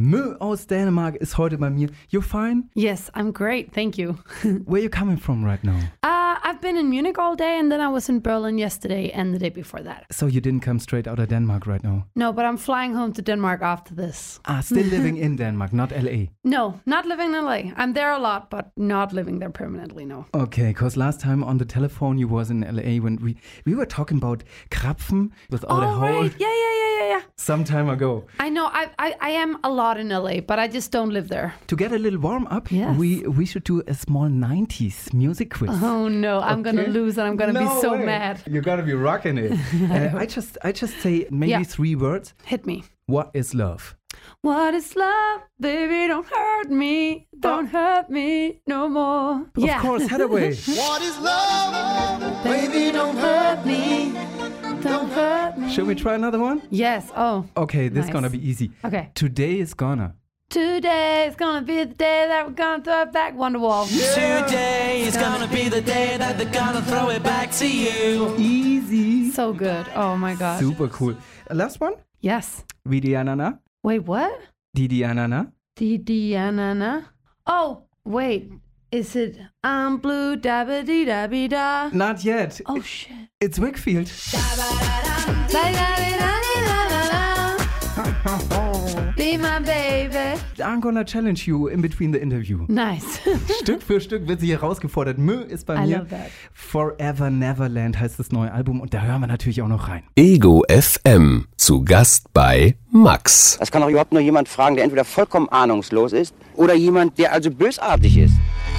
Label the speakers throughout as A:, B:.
A: Mö aus Dänemark ist heute bei mir. You're fine?
B: Yes, I'm great, thank you.
A: Where are you coming from right now?
B: I've been in Munich all day and then I was in Berlin yesterday and the day before that.
A: So you didn't come straight out of Denmark right now?
B: No, but I'm flying home to Denmark after this.
A: Still living in Denmark, not LA?
B: No, not living in LA. I'm there a lot, but not living there permanently, no.
A: Okay, because last time on the telephone you was in LA when we were talking about Krapfen without a hole.
B: Right. Yeah.
A: Some time ago.
B: I know, I am a lot in LA, but I just don't live there.
A: To get a little warm up,
B: yes.
A: we should do a small 90s music quiz.
B: Oh no, I'm gonna lose and I'm gonna be so mad.
A: You're gonna be rocking it. I just say maybe 3 words.
B: Hit me.
A: What is love?
B: What is love? Baby, don't hurt me. Don't hurt me no more.
A: Of course, Hathaway.
C: What is love? Baby, don't hurt me.
B: Don't hurt me.
A: Should we try another one?
B: Yes. Oh.
A: Okay, this is
B: Nice.
A: gonna be easy.
B: Okay.
A: Today is gonna.
B: Today is gonna be the day that we're gonna throw it back, Wonderwall.
C: Yeah. Today is gonna be the day that they're gonna throw it back to you.
A: Easy.
B: So good. Oh my god.
A: Super cool. Last one?
B: Yes.
A: Vidianana.
B: Wait, what?
A: Didianana.
B: Didianana. Oh, wait. Is it I'm blue dabba dee dabby da?
A: Not yet.
B: Oh shit.
A: It's Wickfield.
B: Be my baby.
A: I'm gonna challenge you in between the interview.
B: Nice.
A: Stück für Stück wird sie herausgefordert. Mö ist bei
B: I
A: mir.
B: love that.
A: Forever Neverland heißt das neue Album und da hören wir natürlich auch noch rein.
D: Ego FM. Zu Gast bei Max.
E: Das kann doch überhaupt nur jemand fragen, der entweder vollkommen ahnungslos ist oder jemand, der also bösartig ist.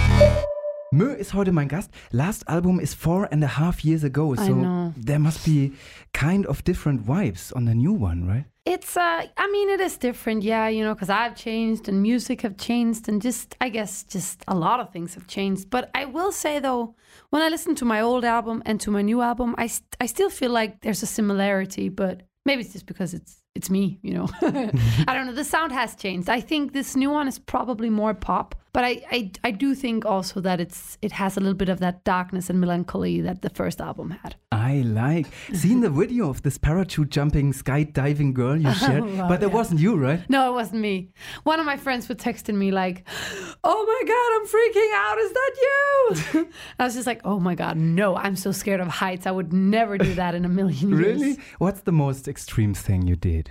A: Mö ist heute mein Gast. Last album is 4.5 years ago,
B: I
A: so
B: know.
A: there must be kind of different vibes on the new one, right?
B: It's, I mean, it is different, yeah, you know, because I've changed and music have changed and I guess a lot of things have changed. But I will say, though, when I listen to my old album and to my new album, I still feel like there's a similarity, but maybe it's just because it's me, you know. I don't know, the sound has changed. I think this new one is probably more pop, but I do think also that it has a little bit of that darkness and melancholy that the first album had.
A: I like seeing the video of this parachute jumping, skydiving girl you shared,
B: wow,
A: but that
B: yeah.
A: wasn't you, right?
B: No, it wasn't me. One of my friends was texting me like, oh my God, I'm freaking out. Is that you? I was just like, oh my God, no, I'm so scared of heights. I would never do that in a million years.
A: Really? What's the most extreme thing you did?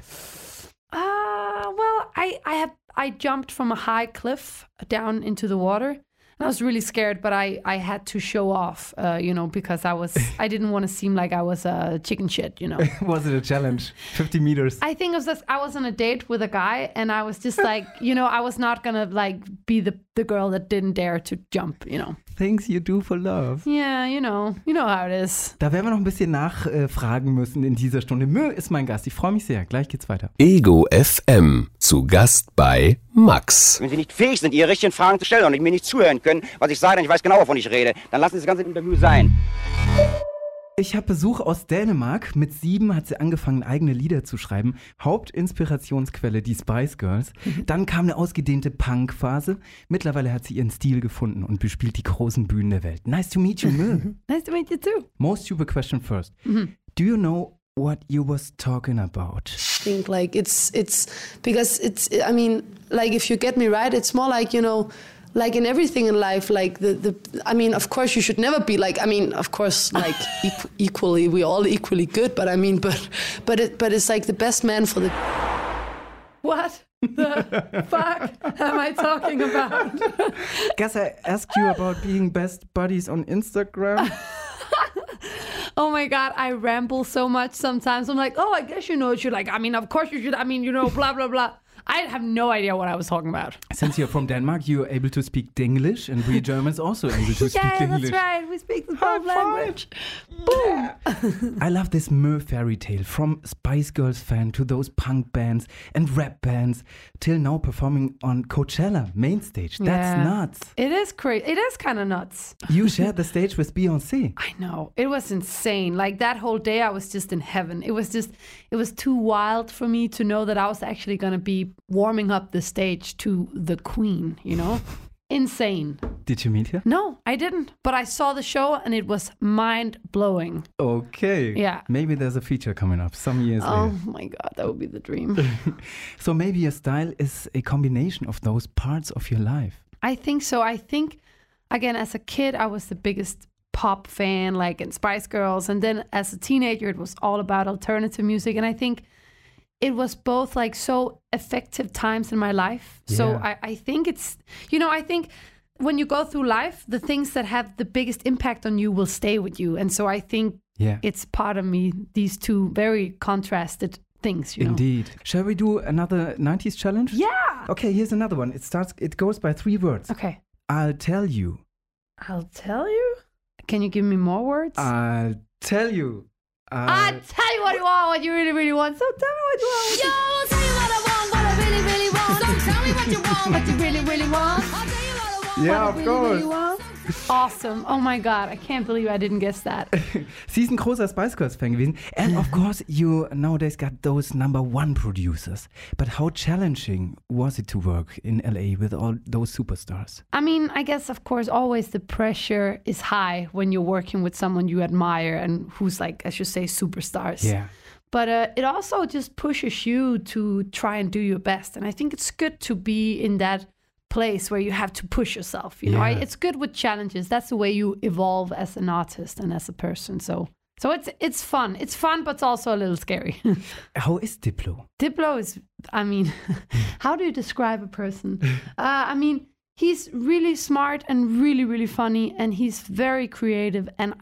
B: Well, I jumped from a high cliff down into the water. I was really scared, but I had to show off, you know, because I didn't want to seem like I was a chicken shit, you know.
A: Was it a challenge? 50 meters?
B: I think it was I was on a date with a guy and I was just like, you know, I was not going to like be the girl that didn't dare to jump, you know.
A: Things you do for love.
B: Yeah, you know how it is.
A: Da werden wir noch ein bisschen nachfragen müssen in dieser Stunde. Mö ist mein Gast. Ich freue mich sehr. Gleich geht's weiter.
D: Ego FM. Zu Gast bei Max.
E: Wenn Sie nicht fähig sind, Ihre richtigen Fragen zu stellen und mir nicht zuhören können, was ich sage, denn ich weiß genau, wovon ich rede, dann lassen Sie das ganze Interview sein.
A: Ich habe Besuch aus Dänemark. Mit 7 hat sie angefangen, eigene Lieder zu schreiben. Hauptinspirationsquelle die Spice Girls. Dann kam eine ausgedehnte Punk-Phase. Mittlerweile hat sie ihren Stil gefunden und bespielt die großen Bühnen der Welt. Nice to meet you, Mö.
B: Nice to meet you too.
A: Most stupid question first. Do you know what you was talking about?
F: I think like it's because it's, I mean, like if you get me right, it's more like, you know, like in everything in life, like the I mean, of course you should never be like, I mean, of course, like equally, we're all equally good, but I mean, but it's like the best man for the...
B: What the fuck am I talking about?
A: Guess I asked you about being best buddies on Instagram.
B: Oh my God, I ramble so much sometimes. I'm like, oh, I guess you know, you're like, I mean, of course you should, I mean, you know, blah, blah, blah. I have no idea what I was talking about.
A: Since you're from Denmark, you're able to speak Denglish, and we Germans also able to speak
B: Yeah,
A: English.
B: that's right. We speak the same language. Boom.
A: I love this Mö fairy tale, from Spice Girls fan to those punk bands and rap bands, till now performing on Coachella main stage. That's
B: Yeah.
A: nuts.
B: It is crazy. It is kind of nuts.
A: You shared the stage with Beyoncé.
B: I know. It was insane. Like that whole day, I was just in heaven. It was too wild for me to know that I was actually going to be warming up the stage to the queen, you know? insane.
A: Did you meet her?
B: No, I didn't. But I saw the show and it was mind-blowing.
A: Okay.
B: Yeah.
A: Maybe there's a feature coming up some years
B: Oh
A: later.
B: my God, that would be the dream.
A: So maybe your style is a combination of those parts of your life.
B: I think so. I think, again, as a kid, I was the biggest pop fan, like in Spice Girls. And then as a teenager, it was all about alternative music. And I think it was both like so effective times in my life.
A: Yeah.
B: So I think it's, I think when you go through life, the things that have the biggest impact on you will stay with you. And so I think it's part of me, these two very contrasted things,
A: Indeed. Shall we do another 90s challenge?
B: Yeah.
A: Okay, here's another one. It goes by 3 words.
B: Okay.
A: I'll tell you.
B: I'll tell you? Can you give me more words?
A: I'll tell you.
B: I'll tell you what you want, what you really, really want. So tell me what you want.
G: Yo, I'll tell you what I want, what I really, really want. So tell me what you want, what you really, really want. I'll tell you what I want,
A: Yeah,
G: what
A: of
G: I really,
A: course.
G: really want.
B: Awesome. Oh my God, I can't believe I didn't guess that.
A: Sie ist ein großer Spice Girls Fan gewesen. And of course, you nowadays got those #1 producers. But how challenging was it to work in LA with all those superstars?
B: I mean, I guess, of course, always the pressure is high when you're working with someone you admire and who's like, as you say, superstars.
A: Yeah.
B: But it also just pushes you to try and do your best. And I think it's good to be in that place where you have to push yourself. It's good with challenges. That's the way you evolve as an artist and as a person. So it's fun. It's fun, but it's also a little scary.
A: How is Diplo?
B: Diplo is, I mean, how do you describe a person? I mean, he's really smart and really, really funny, and he's very creative. And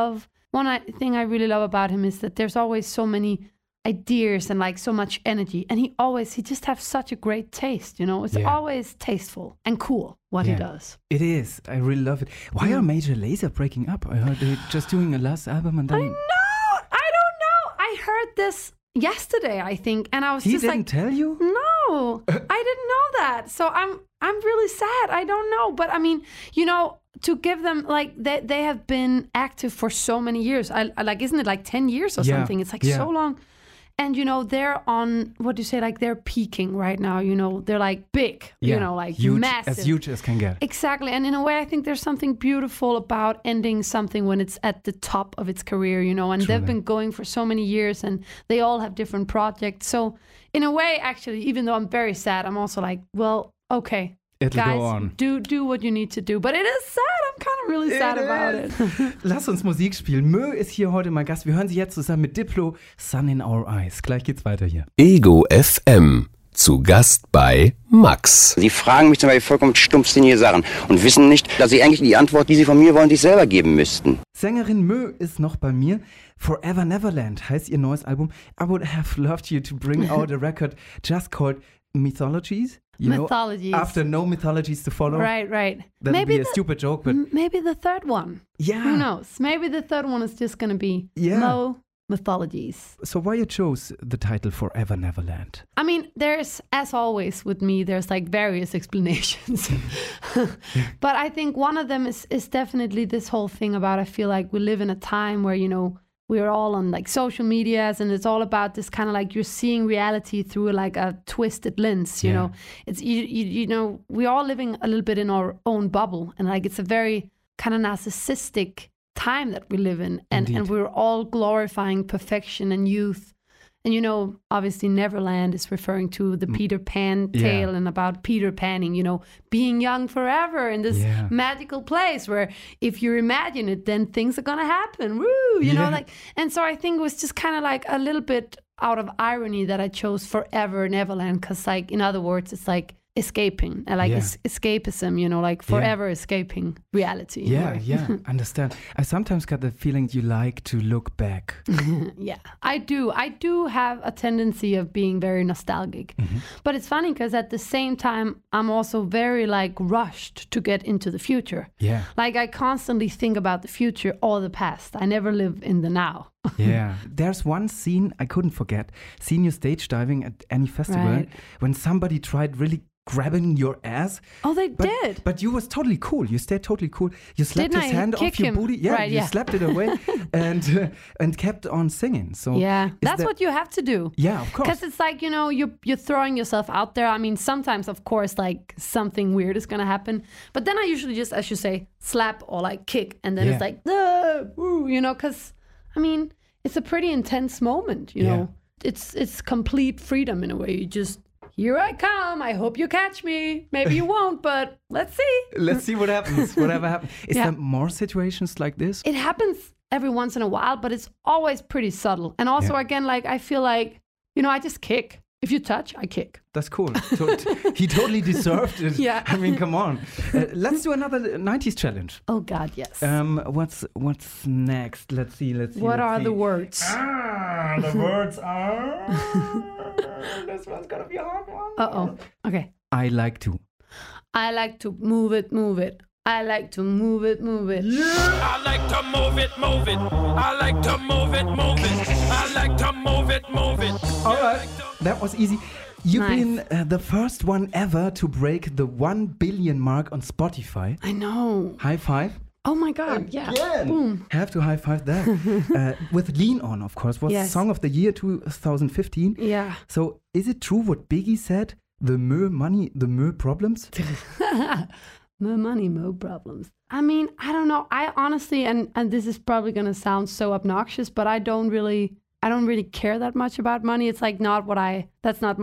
B: one thing I really love about him is that there's always so many ideas and like so much energy, and he just has such a great taste. It's always tasteful and cool what he does.
A: It is. I really love it. Why are Major Lazer breaking up? I heard they're just doing a last album and then
B: I don't know. I heard this yesterday, I think, and I was
A: he
B: just
A: didn't tell you?
B: No, I didn't know that. So I'm really sad. I don't know, but I mean, to give them like they have been active for so many years. I like, isn't it like 10 years or something? It's like so long. And, they're on, what do you say, like they're peaking right now, they're like big, like
A: huge,
B: massive.
A: As huge as can get.
B: Exactly. And in a way, I think there's something beautiful about ending something when it's at the top of its career, and
A: Truly.
B: they've been going for so many years and they all have different projects. So in a way, actually, even though I'm very sad, I'm also like, well, okay.
A: It'll
B: guys,
A: go on.
B: do what you need to do. But it is sad. I'm kind of really sad about it.
A: Lass uns Musik spielen. Mö ist hier heute mein Gast. Wir hören sie jetzt zusammen mit Diplo, Sun in Our Eyes. Gleich geht's weiter hier.
D: Ego FM. Zu Gast bei Max.
E: Sie fragen mich zum Beispiel vollkommen stumpfsinnige Sachen und wissen nicht, dass sie eigentlich die Antwort, die sie von mir wollen, sich selber geben müssten.
A: Sängerin Mö ist noch bei mir. Forever Neverland heißt ihr neues Album. I would have loved you to bring out a record just called Mythologies.
B: Mythologies.
A: After no mythologies to follow.
B: Right.
A: That would be a stupid joke, but
B: maybe the third one.
A: Yeah.
B: Who knows? Maybe the third one is just going to be no mythologies.
A: So why you chose the title Forever Neverland?
B: I mean, there's, as always with me, there's like various explanations. But I think one of them is definitely this whole thing about, I feel like we live in a time where, we're all on like social medias, and it's all about this kind of like you're seeing reality through like a twisted lens, you know. It's we're all living a little bit in our own bubble, and like it's a very kind of narcissistic time that we live in, and we're all glorifying perfection and youth. And obviously Neverland is referring to the Peter Pan tale and about Peter Panning, being young forever in this magical place where if you imagine it, then things are gonna happen. Woo! You know, like, and so I think it was just kind of like a little bit out of irony that I chose Forever Neverland, because like, in other words, it's like escaping, like escapism, like forever escaping reality.
A: Yeah, understand. I sometimes got the feeling you like to look back.
B: Yeah, I do have a tendency of being very nostalgic. But it's funny because at the same time, I'm also very like rushed to get into the future.
A: Yeah.
B: Like I constantly think about the future or the past. I never live in the now.
A: Yeah. There's one scene I couldn't forget. Seeing you stage diving at any festival
B: Right.
A: when somebody tried really grabbing your ass.
B: Oh, they did.
A: But you was totally cool. You stayed totally cool. You slapped
B: Didn't
A: his
B: I
A: hand
B: kick
A: off your
B: him?
A: booty. Yeah,
B: Right,
A: you
B: yeah.
A: slapped it away and kept on singing. So
B: Yeah,
A: is
B: that's
A: that-
B: what you have to do.
A: Yeah, of course.
B: Because it's like, you know, you're throwing yourself out there. I mean, sometimes, of course, like something weird is going to happen. But then I usually just, as you say, slap or like kick. And then it's
A: Yeah.
B: like, woo, you know, because, I mean, it's a pretty intense moment, you know. It's complete freedom in a way. You just, here I come. I hope you catch me. Maybe you won't, but let's see.
A: Let's see what happens. Whatever happens. Is
B: Yeah.
A: there more situations like this?
B: It happens every once in a while, but it's always pretty subtle. And also,
A: Yeah.
B: again, like, I feel like, you know, I just kick. If you touch, I kick.
A: That's cool. He totally deserved it.
B: Yeah.
A: I mean, come on. Let's do another 90s challenge.
B: Oh, God, yes.
A: What's next? Let's see.
B: What are the words?
A: The words are. This one's gonna be a hard one.
B: Uh-oh. Okay.
A: I like to.
B: I like to move it, move it. I like to move it, move it.
C: I like to move it, move it. I like to move it, move it. I like to move it, move it.
A: All right, that was easy. You've
B: Nice.
A: been the first one ever to break the 1 billion mark on Spotify.
B: I know.
A: High five.
B: Oh my God. Yeah. Boom.
A: Have to high five that. With Lean On, of course, was
B: Yes.
A: Song of the Year 2015.
B: Yeah.
A: So is it true what Biggie said? The more money, the more problems?
B: More money, more problems. I mean, I don't know. I honestly, and this is probably gonna sound so obnoxious, but I don't really care that much about money. It's like not what that's not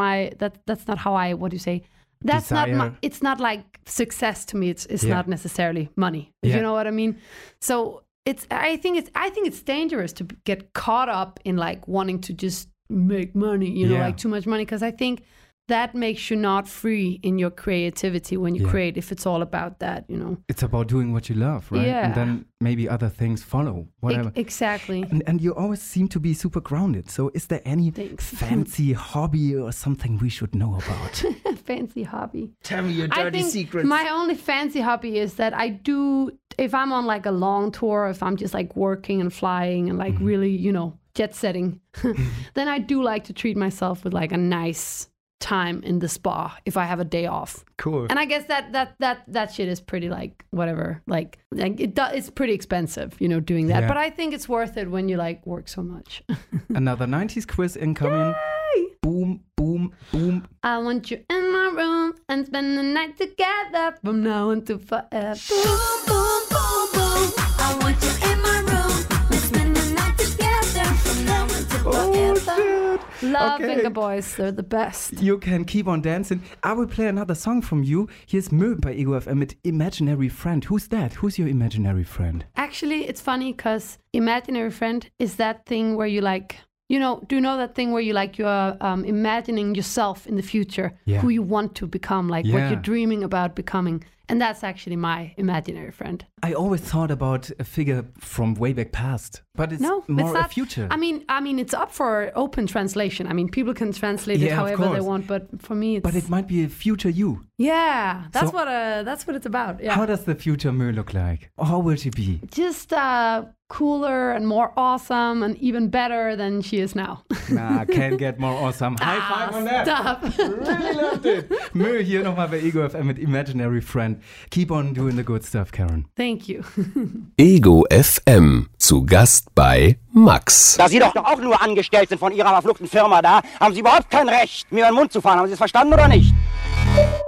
B: how I, what do you say? That's not
A: Desire.
B: it's not like success to me. It's
A: Yeah.
B: not necessarily money. If
A: Yeah.
B: you know what I mean? So I think it's dangerous to get caught up in like wanting to just make money, you know,
A: Yeah.
B: like too much money. Because I think that makes you not free in your creativity when you
A: Yeah.
B: create, if it's all about that, you know.
A: It's about doing what you love, right?
B: Yeah.
A: And then maybe other things follow, whatever.
B: Exactly.
A: And you always seem to be super grounded. So is there any
B: Thanks.
A: fancy hobby or something we should know about?
B: Fancy hobby.
A: Tell me your
B: I think my only fancy hobby is that I do, if I'm on like a long tour, if I'm just like working and flying and like really, you know, jet setting, then I do like to treat myself with like a nice time in the spa if I have a day off.
A: Cool.
B: And I guess that shit is pretty like whatever, like it's pretty expensive, you know, doing that.
A: Yeah.
B: But I think it's worth it when you like work so much.
A: Another 90s quiz incoming. Boom, boom, boom.
B: I want you in my room and spend the night together from now until forever.
G: Boom, boom, boom, boom. I want you in my room. Let's spend the night together from now until forever.
B: Love
A: Okay.
B: Venga Boys, they're the best.
A: You can keep on dancing. I will play another song from you. Here's Mö bei Ego FM mit Imaginary Friend. Who's that? Who's your imaginary friend?
B: Actually, it's funny because imaginary friend is that thing where you like, you know, do you know that thing where you like you're imagining yourself in the future,
A: Yeah.
B: who you want to become, like what
A: Yeah.
B: you're dreaming about becoming. And that's actually my imaginary friend.
A: I always thought about a figure from way back past, but it's
B: No,
A: more
B: it's not.
A: a future.
B: I mean, it's up for open translation. I mean, people can translate it
A: Yeah, of
B: however they
A: course.
B: want, but for me, it's
A: But it might be a future you.
B: yeah. That's
A: So-
B: what it's about. Yeah,
A: How does the future Mö look like? Or how will she be?
B: just cooler and more awesome and even better than she is now.
A: Nah, can't get more awesome. High five on that.
B: Stop.
A: Really loved it. Mö hier nochmal bei Ego FM mit Imaginary Friend. Keep on doing the good stuff, Karen.
B: Thank you.
D: Ego FM. Zu Gast bei Max.
E: Da Sie doch auch nur angestellt sind von Ihrer verfluchten Firma da, haben Sie überhaupt kein Recht, mir in den Mund zu fahren. Haben Sie es verstanden oder nicht?